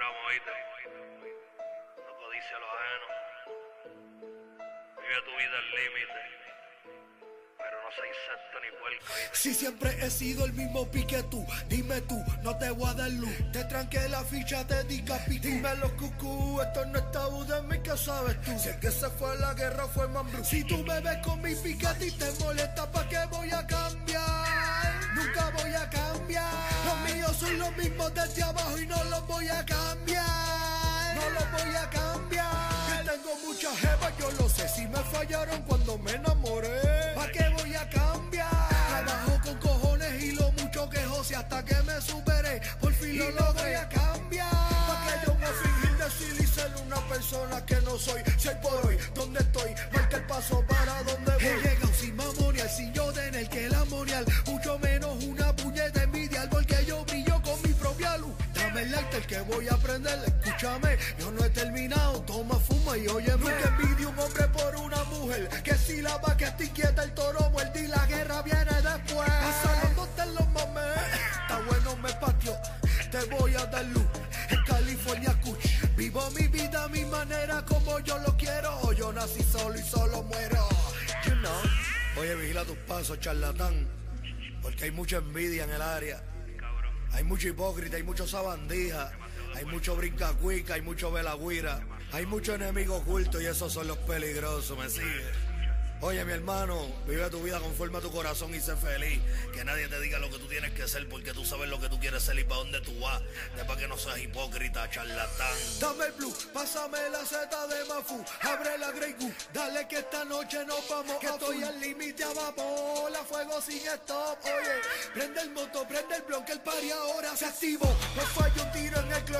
esperamos, ¿oíste? No codicia lo ajeno. Vive tu vida al límite, pero no seas insecto ni puerco, ¿oíste? Si siempre he sido el mismo pique tú, dime tú, no te voy a dar luz. Te tranqué la ficha, te di capitú. Dime los cucú, esto no es tabú de mí, ¿qué sabes tú? Si el que se fue a la guerra fue Mambrú. Si tú me ves con mi piquete y te molesta, ¿pa' qué voy a cambiar? Nunca voy a cambiar. Los míos son los mismos desde abajo y no los voy a cambiar. No los voy a cambiar. Yo tengo muchas jevas, yo lo sé. Si me fallaron cuando me enamoré, ¿pa' qué voy a cambiar? Trabajo con cojones y lo mucho que jose hasta que me superé. Por fin lo logré. Voy a cambiar. ¿Pa' que yo voy a fingir decir y ser una persona que no soy? Si hoy por hoy, ¿dónde estoy? Marca el paso para donde voy. He llegado sin mamonial, sin yo tener que el amonial. Mucho menos una puñeta envidiar porque yo brillo con mi propia luz. Dame el lighter que voy a prender, escúchame, yo no he terminado, toma, fuma y óyeme. Nunca envidio un hombre por una mujer, que si la vaca está inquieta el toro muerde y la guerra viene después. Pasándote los mames, está bueno me patio, te voy a dar luz, en California Kuch. Vivo mi vida a mi manera como yo lo quiero, yo nací solo y solo muero, you know. Oye, vigila tus pasos, charlatán, porque hay mucha envidia en el área. Hay mucho hipócrita, hay mucho sabandija, hay mucho brincacuica, hay mucho velagüira, hay mucho enemigo oculto y esos son los peligrosos, ¿me sigue? Oye, mi hermano, vive tu vida conforme a tu corazón y sé feliz. Que nadie te diga lo que tú tienes que ser porque tú sabes lo que tú quieres ser y para dónde tú vas. De para que no seas hipócrita, charlatán. Dame el blue, pásame la Z de Mafu, abre la Grey Goose, dale que esta noche nos vamos que estoy al límite a vapor, a fuego sin stop. Oye, prende el moto, prende el blon que el party ahora se activó. No fallo un tiro en el club.